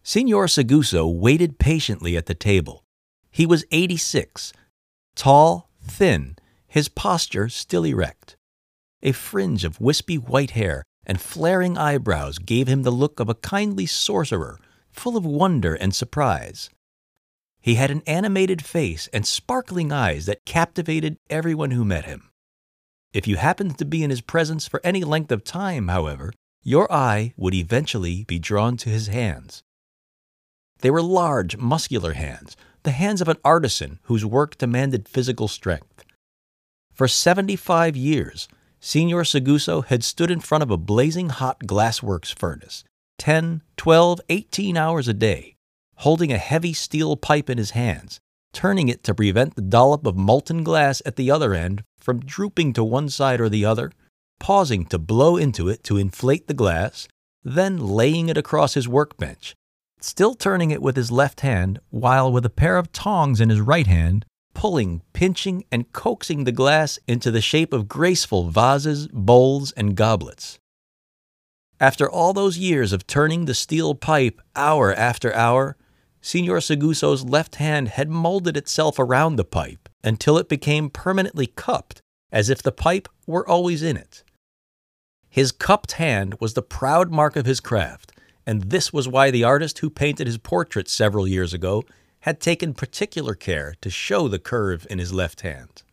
Signor Seguso waited patiently at the table. He was 86, tall, thin, his posture still erect. A fringe of wispy white hair and flaring eyebrows gave him the look of a kindly sorcerer, full of wonder and surprise. He had an animated face and sparkling eyes that captivated everyone who met him. If you happened to be in his presence for any length of time, however, your eye would eventually be drawn to his hands. They were large, muscular hands, the hands of an artisan whose work demanded physical strength. For 75 years, Signor Seguso had stood in front of a blazing hot glassworks furnace, 10, 12, 18 hours a day, holding a heavy steel pipe in his hands, turning it to prevent the dollop of molten glass at the other end from drooping to one side or the other, pausing to blow into it to inflate the glass, then laying it across his workbench, still turning it with his left hand, while with a pair of tongs in his right hand, pulling, pinching, and coaxing the glass into the shape of graceful vases, bowls, and goblets. After all those years of turning the steel pipe hour after hour, Signor Seguso's left hand had molded itself around the pipe until it became permanently cupped, as if the pipe were always in it. His cupped hand was the proud mark of his craft, and this was why the artist who painted his portrait several years ago had taken particular care to show the curve in his left hand.